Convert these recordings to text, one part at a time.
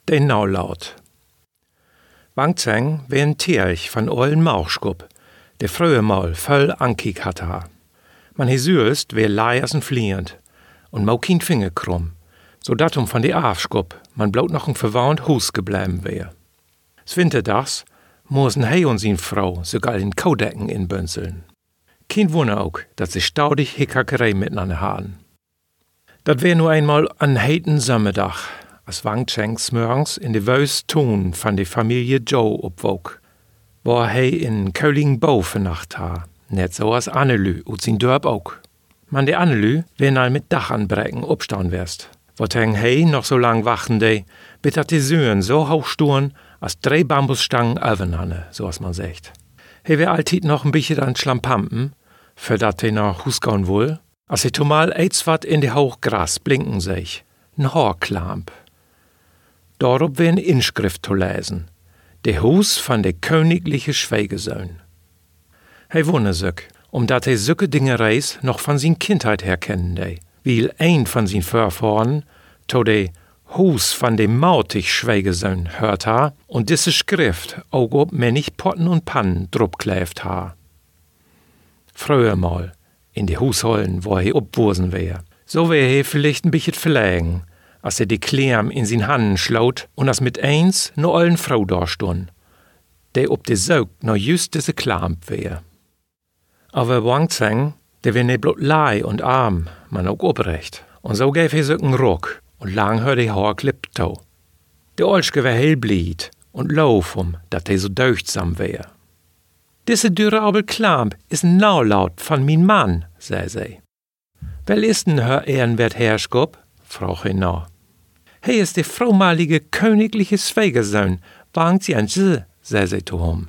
den Naulaut. Wang Zheng wär ein Tierch von ollen Mauchschkup, der früher mal voll ankik hatte. Man hesüst wär leiersen fliehend und mau kein Finger krumm, so dat von die Afschkup man bloß noch ein verwarnt Hus geblieben wär. S Winterdags mussen he und sin Frau sogar in Kaudecken inbünzeln. Kein Wunder auch, dass sie staudig Hickhackerei miteinander haben. Dat wär nur einmal an heiten Sommerdach, als Wang Zheng morgens in de wös Ton von de Familie Zhou opwog, wo he in Köligen Bau vernacht ha, net so als Annelü und sin Dörp auch. Man de Annelü wär all mit Dach anbrecken opstaun wärst, wo heng he noch so lang wachen de, bis dat die Söhren so hoch sturen, als 3 Bambusstangen Alvenhanne, so as man sagt. He wär alltit noch ein bisschen an Schlampampen, für dat he nach Husgaun wohl, als he zumal eitswat in de Hochgras blinken sech, n Horklamp. Dorop wär n Inschrift zu lesen, de Hus von de königliche Schwägesohn. He wunne sich, dat he sükke Dinge reis noch von sin Kindheit her kennen de, weil ein von sin Vorfahren to de Hus von dem mautig Schwägesohn hört ha und diese Schrift auch ob männig Potten und Pannen drup kläft ha. Früher mal, in de Hushollen, wo he obwursen wär, so wär he vielleicht ein bisschen verlegen, als die Kleam in sin Hannen schlaut und as mit eins no ollen Frau dorstun, de ob de Saug no just diese Klamp wär. Aber Wang Zheng, der wär ne blot lei und arm, man auch obrecht, und so gäf he so'n Ruck und lang hör de Haar klippt to. De Olschke wär hellblied und lauf dat de so deuchtsam wär. Diese durable Klamp is n Naulaut von min Mann, sei sie. Wel ist denn her ehrenwert Herrschkop? Frau he na. He ist de fraumalige königliche Schwägesohn, Wang Jianzhi, sei sie zu hom.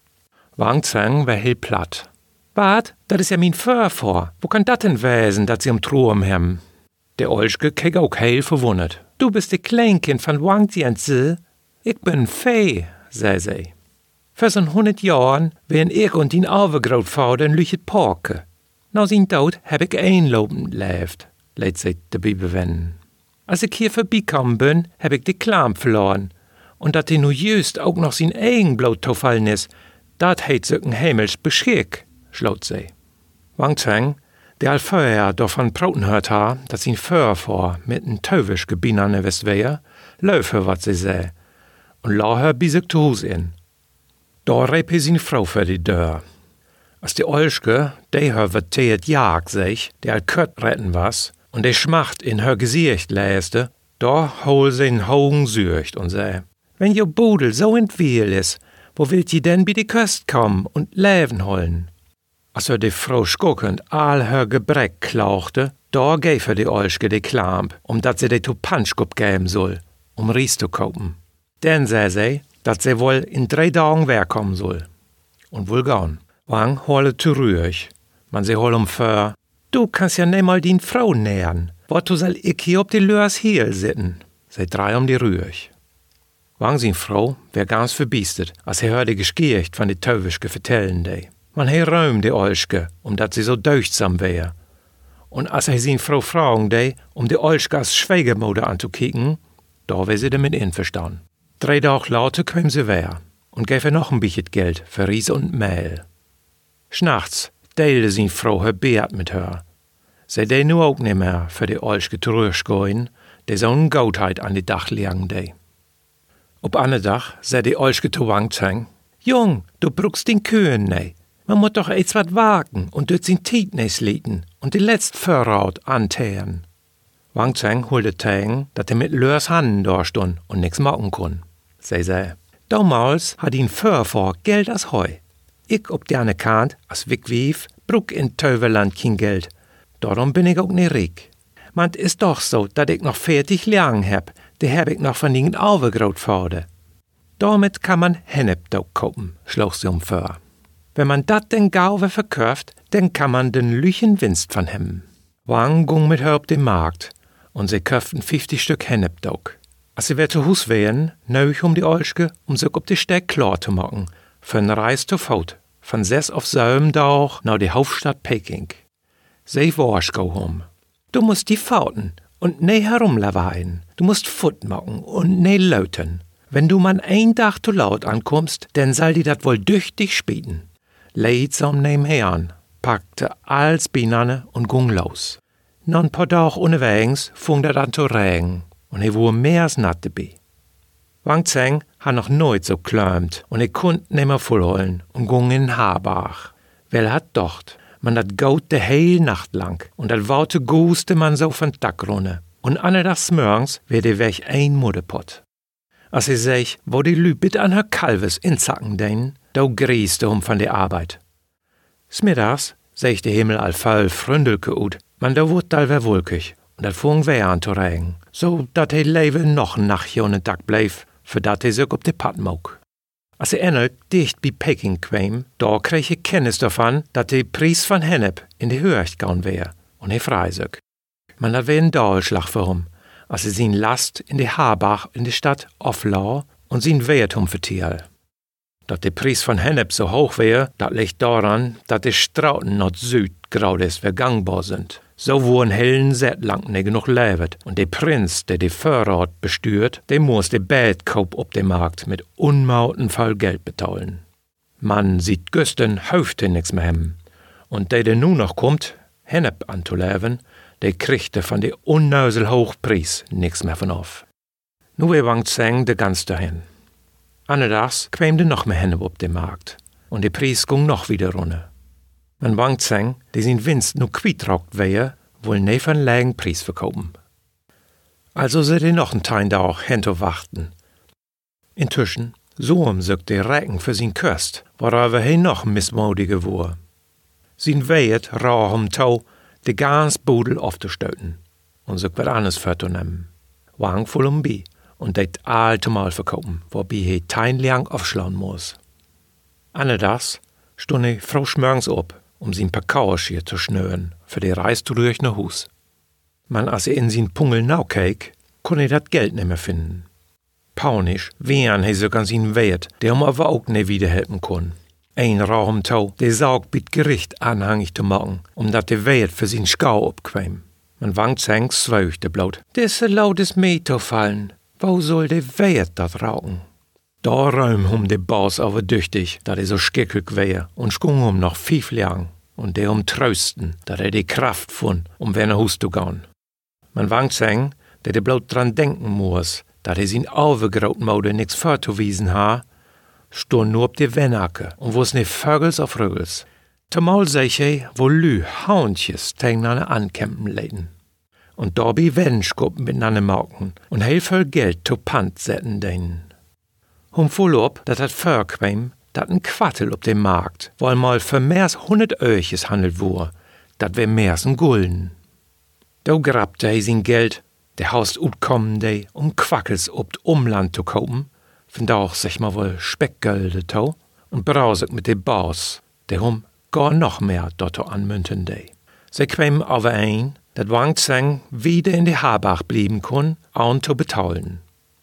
Wang Zheng wär hell platt. Wat, dat is ja min Vorfahr. Wo kann dat denn wesen, dat sie Thron hem? Der Olschke keek auch heil verwundert. Du bist de Kleinkind von Wang Jianzhi? Ich bin Fee, sei sie. Für so'n 100 Jahren wären ich und din Overgrootvader in Lüchet Porke. Na sin Tod heb ich einlopend leeft, lädt sich dabei bewenden. Als ich hier vorbeikommen bin, heb ich de Klamp verloren. Und dat die nu just auch noch sin eigen Blut tofallen is, dat heit so'n himmels Beschick, schlaut sie. Wang Zheng, der al vorher davon prauten hört ha, dass sin Vorfahr mit n Teuwisch gebinane west wär, läufe wat sie seh, und lau her bis ich zu Hus in. Da reip he sin Frau für die Dörr. Als die Olschke, die hör verteert jag sich, der al Kött retten was, und de Schmacht in hör Gesicht läste, da hol sie in Augen sücht und seh, wenn jo Budel so entwiel is, wo willt je denn bi die Köst kommen und Läven holen? Als er die Frau skuckend all hör Gebreck klauchte, da gäf er die Olschke die Klamp, dat sie de to Panschkup gäben soll, Ries zu kaufen. Denn seh sie, dat sie wohl in 3 Tagen werkommen soll. Und wohl gaun. Wang hole zu ruhig. Man sie hol für, du kannst ja nimmer din Frau nähern. Wozu soll ich hier ob die Lörs Heel sitten? Sie drei die ruhig. Wang sin Frau wär ganz verbiestet, als er hörte Geschgiecht von die Teuwischke vertellen de. Man he räum die Olschke, dat sie so deuchtsam wär. Und als er sin Frau fragen de, die Olschke als Schwägermode anzukicken, da wär sie damit einverstanden. 3 Tage later kam sie wär und gäf noch ein bisschen Geld für Ries und Mehl. Schnachts teilte sin Frau her Beat mit her. Sie de nu auch nimmer für die Olschke zurückgehen, de so'n Gottheit an die Dach liegen de. Ob ane Dach sei die Olschke zu Wang Zheng, Jung, du bruchst den Kühen ne. Man muss doch etwas wat wagen und dort sin Tiet ne sliten und die letzt Vorrat anteeren. Wang Zheng holte Tang, dat er mit Lörs Hannen dorstund und nix machen kun. Sei. Damals hat ihn Vorfahr Geld as Heu. Ich ob die ane Kant, as Wigwief, bruck in Teuverland kein Geld. Darum bin ich auch ne rik. Man ist doch so, dat ich noch 40 Jahren heb, die hab ich noch von den Overgrootvader. Damit kann man Hennepdau kaufen, schloch sie vor. Wenn man dat den Gauwe verkauft, dann kann man den Lüchen Winst von hem. Wang ging mit her auf den Markt und sie kauften 50 Stück Hennepdau. Als sie wieder zu Hus wären, neuch die Olschke, sich auf die Steg klar zu machen, für eine Reis zu Fout, von 6 auf 7 Tag nach die Hauptstadt Peking. Sie warsch go hom. Du musst die fauten Und ne herumlawaien. Du musst Futt machen und ne lauten. Wenn du man ein Tag zu laut ankommst, dann soll die dat wohl düchtig spieten. Leidsam nebenher an, packte alles binane und ging los. Noch ein paar Tage unterwegs fing dat an zu regen und war mehr als natt dabei. Wang Zheng hat noch nooit so kläumt und konnte nimmer vollholen und ging in den Haarbach. Weil hat docht, man dat gaut de heil Nacht lang und dat Worte guste man so von Tag runne. Und annedags morgens wär de Weg ein Mudderpott. Als sech, wo die Lü bitte an her Kalves inzacken den, da grieste von der Arbeit. Smiddags sech de Himmel all voll fründelke ut, man da wurd allwer wolkig und dat fung weh an zu regen, so dat he Leben noch Nacht ohne Tag bleif, für dat he sich op de Pad mog. Als endlich dicht bei Peking kwam, da kreeg ich Kenntnis davon, dat de Pries van Hennep in de Höhe gegangen wär und he frei sich. Man dat wär ein Dahlschlag für him, als sin Last in de Haarbach in de Stadt auflau und sin Wert vertiel. Dat de Pries van Hennep so hoch wär, dat liegt daran, dat de Strauten nach Süd graudes vergangbar sind. So wo ein hellen Set lang nicht genug lebt und der Prinz, der die Vorrat bestürt, der muss de Bettkauf op dem Markt mit unmauten voll Geld betalen. Man sieht Güsten Hälfte nix mehr hem. Und der nun noch kommt, Hennep anzuleben, der kriegte von der unnösel Hochpreis nix mehr von auf. Nu Wang Zheng de ganz dahin. Annedags kwam de noch mehr Hennep op dem Markt und der Preis ging noch wieder runter. Man Wang Zheng, die sin Winst nu quietraugt wehe, wohl ne von lägen Preis verkaufen. Also se de noch ein Teil da auch hinter warten. Inzwischen, so sögt der Regen für sin Köst, worauf he noch missmodige wur. Sin weet rau Tau, de ganz Budel aufzustöten und sögt wat anderes vorzunehmen. Wang voll bi und det alte Mal verkaufen, wobei he tein lang aufschlauen muss. Annedags stunde Frau Schmörgens op, sin Pakauerschier zu schnören, für die Reis durch nach Hus. Man, als in sin Pungel naukeek, konne dat Geld nimmer finden. Paunisch, wehren he sogar sin Wert, der aber auch ne wiederhelfen kon. Ein Raum Tau, der saug bit Gericht anhängig zu machen, dat de Wert für sin Schau abquäm. Man Wang Zheng zwöchte blaut, desse lautes Meter fallen, wo soll de Wert dat rauchen? Da räum de Boss aber düchtig, dat so skickig wär, und schkung noch 5 Jahren, und der trösten, dat die Kraft fund, wenn Hus zu gehen. Man Wang Zheng, der de bloß dran denken muss, dat sin Auwegraut Mode nix vorzuwiesen ha, stund nur ob de Wennacke und wo's ne Vögels auf Rögels. Zumal sech wo Lü Hauntjes tegnane ankämpen läden. Und da bi Wennschkuppen miteinander marken und hell voll Geld zu Pant setten denen. Voll op, dat het vorkwam, dat ein Quattel op dem Markt, wo mal für mehrs 100 Öches handelt wur, dat wär mehrs ein Gulden. Da grabte he sin Geld, der Haus utkommende, Quackels ob Umland zu kaufen, von da auch sech mal wohl Speckgelde tau, und brausig mit de Baus, der gar noch mehr dort anmüntende. Se kwam aber ein, dat Wang Zheng wieder in de Haarbach blieben kun, an zu betalen.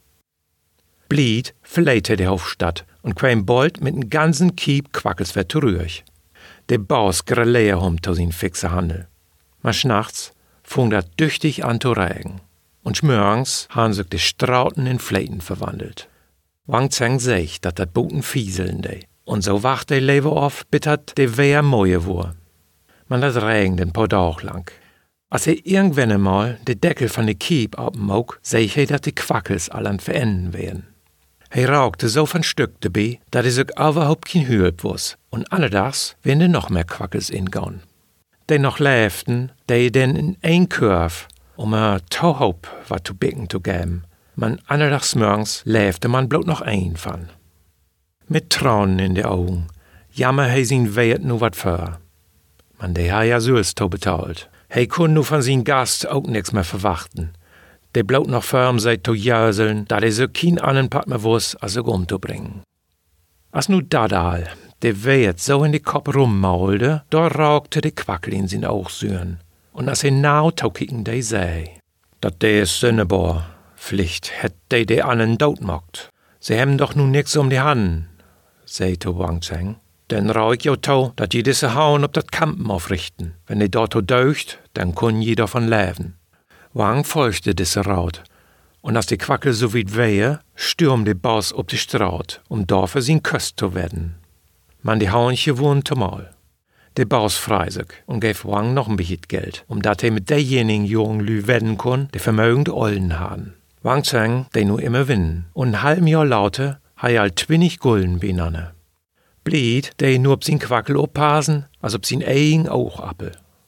Blied verläte die Hofstadt und kwam bald mit n ganzen Kiep Quackels wär zurück. Der Baus grelleer to sin fixe Handel. Maar schnachts fing dat düchtig an zu regen. Und schmörgens han sich die Strauten in Fleiten verwandelt. Wang Zheng sech, dat dat Buten fieseln de. Und so wacht de Lewe auf, bis dat de Wehr moje wur. Man dat regend ein paar Tag lang. Als irgendwann einmal de Deckel von de Kiep abmog, sech dat die Quackels allen verenden wären. He rauchte so von Stück dabei, dat sich überhaupt kein Hülp was. Und alledags werden noch mehr Quackels ingauen. Die noch läften, die denn in ein Kurv, Tauhaup wat zu bicken zu geben. Man alledags morgens läfte man bloß noch ein von. Mit Tränen in de Augen, jammer he sin Wert nu wat für. Man de ha ja süß to betalt. He kun nu von sin Gast auch nix mehr verwachten. Der bloß noch firm seit zu jäseln, da so kein anderen Part mehr wuss, als umzubringen. Als nu dadal, der Wert so in die Kopf rummaulte, da raugte de Quackel in sin Augsüren. Und als nau taukicken de sei, dat de is sünnebar, Pflicht hätt de anderen dot mockt. Sie hem doch nu nix die Hand, sei to Wang Zheng. Denn raug jo tau, dat jedisse Hauen ob dat Kampen aufrichten. Wenn de dort deucht, dann kun jeder von leben. Wang folgte diese Raut. Und als die Quackel so weit wehe, stürmte Baus op die Straat, da für sein Köst zu werden. Man die Hauenche wohnen zumal. Der Baus freisig und gab Wang noch ein bisschen Geld, dat mit derjenigen jungen Lü werden kon, die vermögend Ollen haben. Wang Cheng, der nur immer winnen. Und ein halben Jahr laute, ha all 20 Gulden benanne. Blied, der nur ob sin Quackel oppassen, als ob sin eigen Augappel.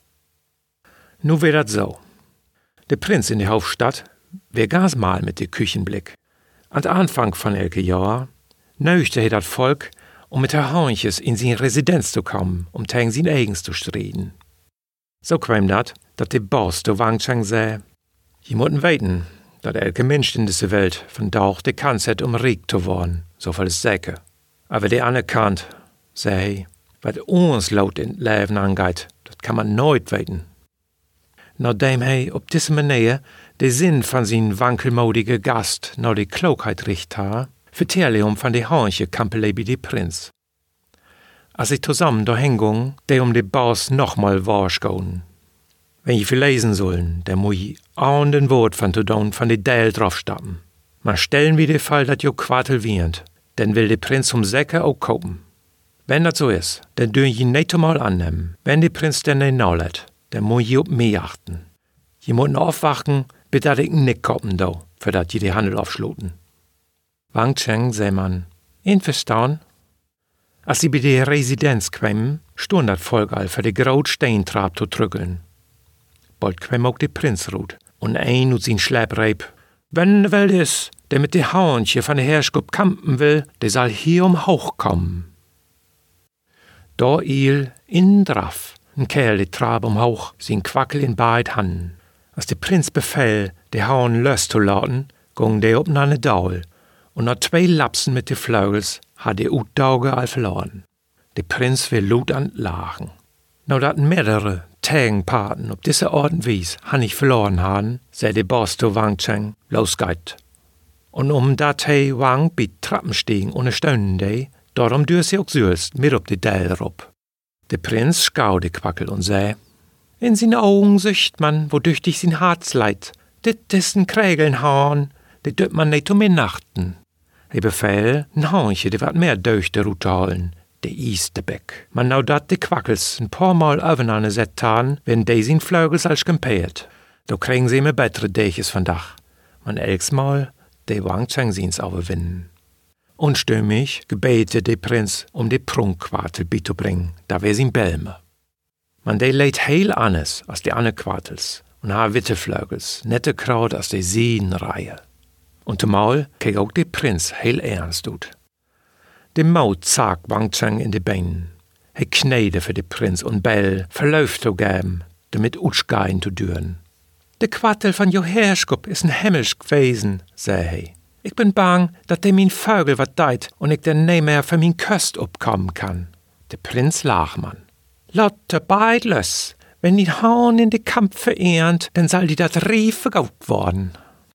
Nu wär dat so. Der Prinz in der Hauptstadt wär ganz mal mit de Küchenblick. An Anfang von elke Jahr nöchte he dat Volk, mit der Hauenches in sin Residenz zu kommen, tegen sin eigens zu streden. So kwam dat de Boss do Wang Cheng sei, je moeten weten, dat elke Mensch in diese Welt vandaag de kans het rijk te worden, so viel is zeker. Aber der anerkannt, sei, wat ons laut in Leben angeht, dat kann man nooit weten. Nachdem hij op diese manier de Sinn van zijn wankelmodige Gast naar de Klugheit richt ha, vertelle van de Hauenche kampele bij de Prinz. Als sie zusammen dahin de de Baus nochmal warschgauen. Wenn je verlesen sollen, dann muss je an den Wort von Todon von de Deil draufstappen. Man stellen wie de Fall, dat jo Quartel wient, dann will de Prinz Säcke auch kaufen. Wenn dat so is, dann dürfen je nicht einmal annehmen. Wenn de Prinz denn nicht naulet, dann muss je op mich achten. Je muss aufwachen, bitte dat ich nicht kaufen do, für dat je de Handel aufschloten. Wang Cheng sei man, Verstauen? Als sie bei der Residenz kwamen, stund dat Volk all für de groot Steintrab zu trüggeln. Bald kwam auch de Prinz rut, und ein ut sin Schleppreib. Wenn wel is, der mit de Hauenche von der Herrschkup kampen will, der soll hier Hauch kommen. Da il in drauf, ein Kerl de Trab Hauch, sin Quackel in beid Handen. Als der Prinz befehl, de Hauen lös zu lauten, gong de op na ne Daul, und nach 2 Lapsen mit de Vleugels hat de Utdauge all verloren. De Prinz will Lut an lachen. Nou dat mehrere Tagenpaten op diese Orden wies, han ich verloren haben, sei de Boss to Wang Cheng, los geit. Und dat he Wang bit Trappen stiegen ohne Stönnen de, darum dür sie auch süß mit op de Deil rup. De Prinz schau de Quackel und sei, in sin Augen sücht man, wodurch dich sin Herz leid. Dit ist ein Krägelnhahn, dit dürft man nicht mir nachten. He befehl, n Hauenche, de wat mehr durch de Rute holen, de Easterbeck. Man nou dat de Quackels ein paar Mal aufeinander set tan, wenn de sin Vleugels als gempeert. Do kriegen sie immer bessere Däches von Dach. Man elksmal, de Wang Cheng sins overwinnen. Unstimmig gebete de Prinz, de Prunkquartel beizubringen, da wär sin Belme. Man de leid heel anders als de andere Quartels und ha Wittevleugels, nette Kraut als de Seenreihe. Und zumal keek auch de Prinz heel ernst ut. De Maut zag Wang Cheng in de Beinen. He knede für de Prinz und Bell verläuft zu geben, damit utschgein zu düren. De Quartel von jo Herrschkup is ein Hemmelsch gewesen, sei he. Ich bin bang, dat de min Vögel wat deit und ich denn nie mehr für min Köst opkommen kann. De Prinz lach man. Lotte beid löss, wenn die Hauen in de Kampf verehrt, dann soll die dat Rief vergaut worden.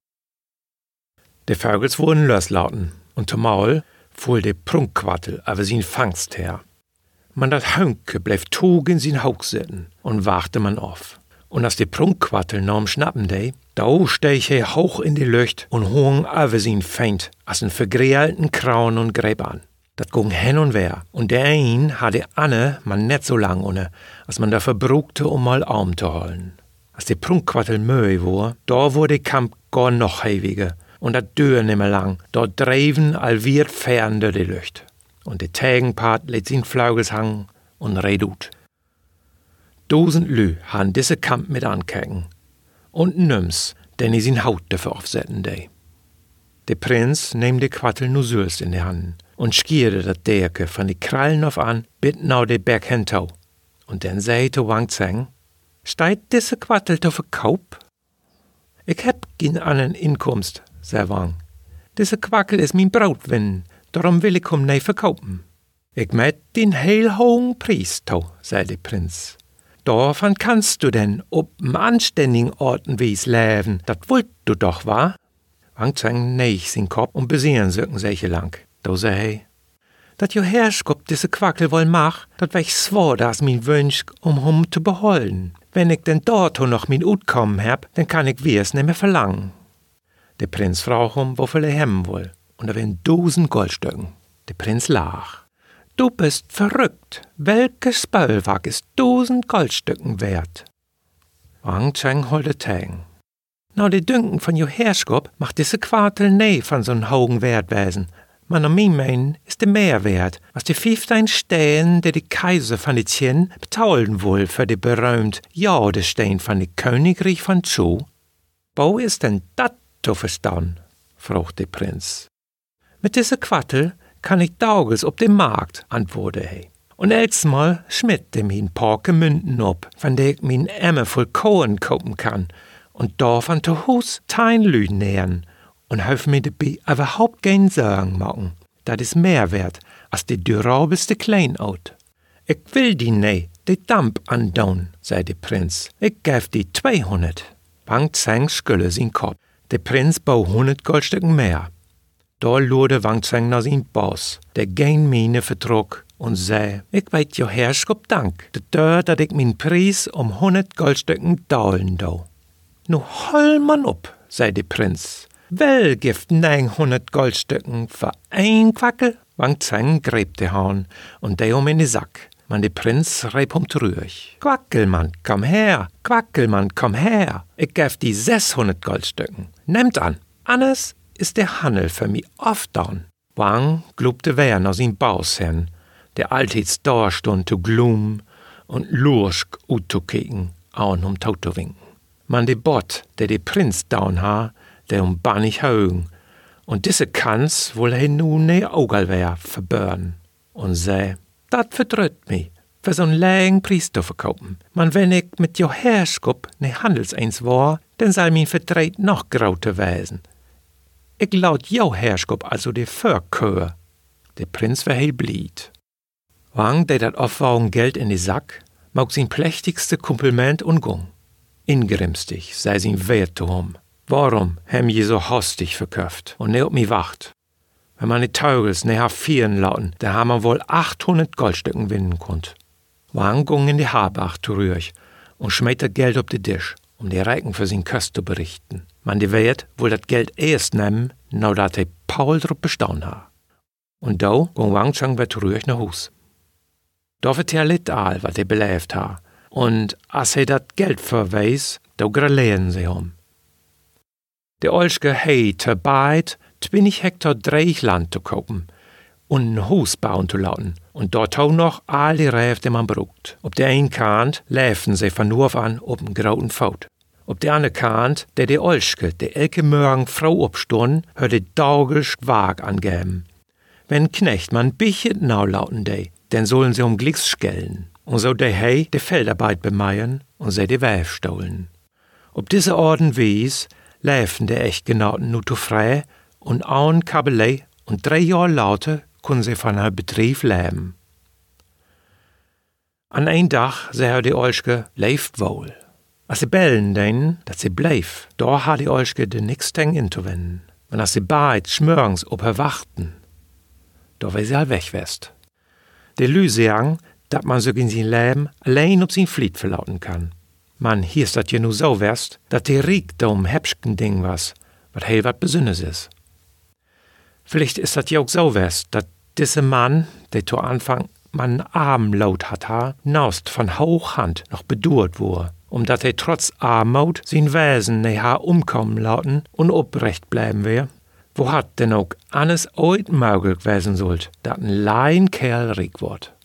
De Vögels wurden löslauten und zumal fuhr de Prunkquartel aber sin Fangst her. Man dat Hönke bleif tog in sin Haug sitten und wachte man auf. Und als de Prunkquartel norm schnappen de, da steich he hoch in die Lücht und hung over sin Feind als en vergräelten Krauen und Gräb an. Dat ging hin und her, und der ein hatte Anne man net so lang ohne, als man da verbrugte, mal Arm zu holen. Als de Prunkquartel möi war, da wurde de Kampf gar noch heaviger, und dat dür nimmer lang, dort dreven allwier fern durch die Lücht. Und de Tägenpart lädt sin Vleugels hang und redut. 1000 Lü han diese Kampf mit ankeken. Und nüms, den i sin Haut dafür aufsetzen de. Der Prinz nehmt de Quattel nu süß in die Hand und schierde dat Derke von die Krallen auf an, bit nau de Berg hintau. Und dann sagte Wang Cheng, steit diese Quattel zu Verkauf? Ich heb gin annen Inkomst, sei Wang. Diese Quackel is min Brautwinn, darum will ich nicht verkaufen. Ich met den heel hohen Preis tau, sei der Prinz. Davon kannst du denn ob m anständigen Orten wie's leben, dat wollt du doch, wa? Wang Cheng neich sin Kopf und besehen söken seche lang. Da sei dat jo Herrschkup diese Quackel woll mach, dat wär ich swor, das min Wünsch, hum zu beholden. Wenn ich denn dort noch mein Utkommen hab, dann kann ich wirs nicht mehr verlangen. Der Prinz fragt wofür er hemmen will. Und da wären 1000 Goldstücken. Der Prinz lach. Du bist verrückt. Welches Spöllwag ist 1000 Goldstücken wert? Wang Cheng holte Tang. Die Dünken von jo Herrschop macht diese Quartel nee von so'n hohen Wert wesen. Man an mir meinen ist der Mehrwert, was die 15 Stehen, die Kaiser von die Tien betaulen wohl für die berühmt Jadestein von die Königreich von Chu. Wo ist denn dat zu verstehen? Fragt der Prinz. Mit dieser Quartel kann ich Dauges op dem Markt, antwortete er. Und elsmal schmidt dem ihn paar Münten op, von der ich min Emme voll Kohlen kaufen kann, und davon zu Hus tein Lüden nähern, und helf mir dabei überhaupt kein Sorgen machen. Dat is mehr wert, als die durabelste Kleinout. Ich will die nee, die Damp andauen, sei der Prinz. Ich gäf die 200. Wang Zheng schülle sin Kopf. Der Prinz bau 100 Goldstücken mehr. Da lurde Wang Zheng nach sin Boss, der gein Miene vertrug und sei, ich weit jo Herrschop Dank, dat ich min Preis 100 Goldstücken daulen do. Nu hol man op, sei der Prinz. Wel gift 900 Goldstücken für ein Quackel? Wang Zheng gräb de Hahn und de in de Sack. Man de Prinz reib trüch. Quackelmann, komm her! Quackelmann, komm her! Ich gäf die 600 Goldstücken. Nehmt an, anders ist der Handel für mi oft down. Wang glubte wer aus ihm Baus hin, der alltäts da stund zu glum und lurschk utzukeken, auch tot zu winken. Man de Bot, der de Prinz down ha, der bannig högen, und diese kann's wohl nun ne Augal wär verbörn. Und sei, dat verdrückt mi, für so'n lägen Preis zu verkaufen. Man, wenn ich mit jo Herrschop ne Handelseins war, dann soll min Verdreit noch grauter wesen. Ich laut jo Herrschop also de Verkör. Der Prinz wär hell blied. Wang, der dat aufwagen Geld in die Sack, mag sin plächtigste Kompliment ungung. Ingrimstig sei sin Wert zu hom. Warum hem je so hastig verköft und ne op mi wacht? Wenn man die Teugels ne vieren lauten, da ha man wohl 800 Goldstücken winnen konnt. Wang ging in die Haarbacht zurück und schmiet das Geld op de Tisch, um die Reiken für sin Köst zu berichten. Man die Wert wohl dat Geld erst nehmen, no dat he Paul drüber bestaunen ha. Und da ging Wang Cheng wieder zurück nach Hus. Da wird er lit all, wat er belebt ha. Und als er dat Geld verweis, da gratulieren sie Der Olschke hei terbeit 20 Hektar Dreichland zu kaufen und ein Haus bauen zu lauten. Und dort auch noch all die Räf, die man braucht. Ob der einen Kant läfen sie von nur an ob ein grauen Faut. Ob der andere Kant, der Olschke, der elke Morgen Frau obstund, hört der daugisch Wag angeben. Wenn Knecht man bichet nau lauten de, dann sollen sie Glicks skellen. Und so der hei de Feldarbeit bemeiern und sie de Wäf stohlen. Ob diese Orden wies, läfen der Echtgenauten nu zu frei und aun Kabelei und 3 Jahr lauter können sie von haar Betrieb leben. An ein Dach sah die Olschke leeft wohl. Als sie bellen denn, dass sie bleif, da hat die Olschke de nix Teng inzuwenden. Und als sie beid schmörgens ob her warten, da wär sie all weg west. Die Lü sagen, dat man so in sein Leben allein ob sein Flied verlauten kann. Man, hier ist dat je nu so west, dat die Riekdom hebschken Ding was, wat heel wat Besünnes is. Vielleicht ist dat ja auch so west, dat diese Mann, der zu Anfang man Armlaut hat ha, naust von Hochhand noch bedurt wurde, dat er trotz Armut sein Wesen ne ha umkommen lauten und obrecht bleiben wär. Wo hat denn auch alles oit möglich wesen sollt, dat ein Laienkerl riek wort.